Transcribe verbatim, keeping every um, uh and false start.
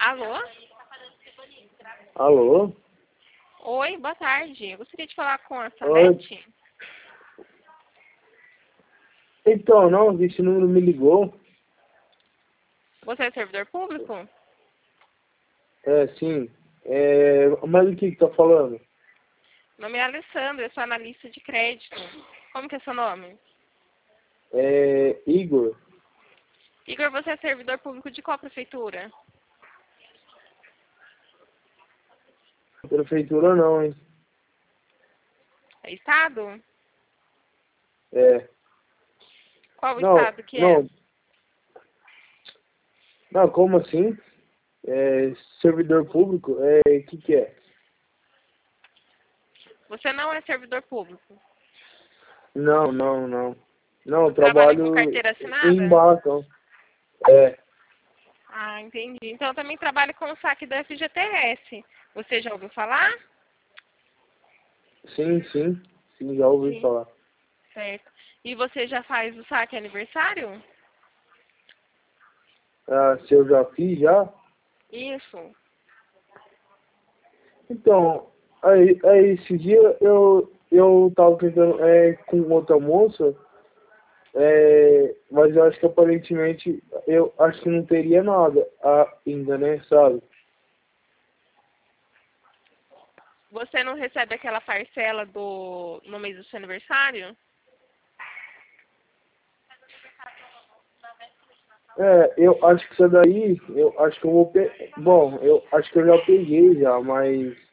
Alô? Alô? Oi, boa tarde. Eu gostaria de falar com a Oi. Salete. Então, não, esse número me ligou. Você é servidor público? É, sim. É, mas o que que tá falando? Meu nome é Alessandra, eu sou analista de crédito. Como que é seu nome? É, Igor. Igor, você é servidor público de qual prefeitura? Prefeitura não, hein? É estado? É. Qual o Não, estado que é? não. Não, como assim? É, servidor público? É, o que que é? Você não é servidor público. Não, não, não. Não, eu Trabalha com trabalho carteira em assinada? balcão. É, Ah, entendi. Então eu também trabalho com o saque da F G T S. Você já ouviu falar? sim, sim. Sim, já ouvi Sim. falar. Certo. E você já faz o saque aniversário? Ah, se eu já fiz, já? Isso. Então, aí, aí esse dia eu, eu tava tentando é, com outra moça, é, mas eu acho que aparentemente eu acho que não teria nada ainda, né, sabe? Você não recebe aquela parcela do no mês do seu aniversário? É, eu acho que isso daí, eu acho que eu vou pe... Bom, eu acho que eu já peguei já, mas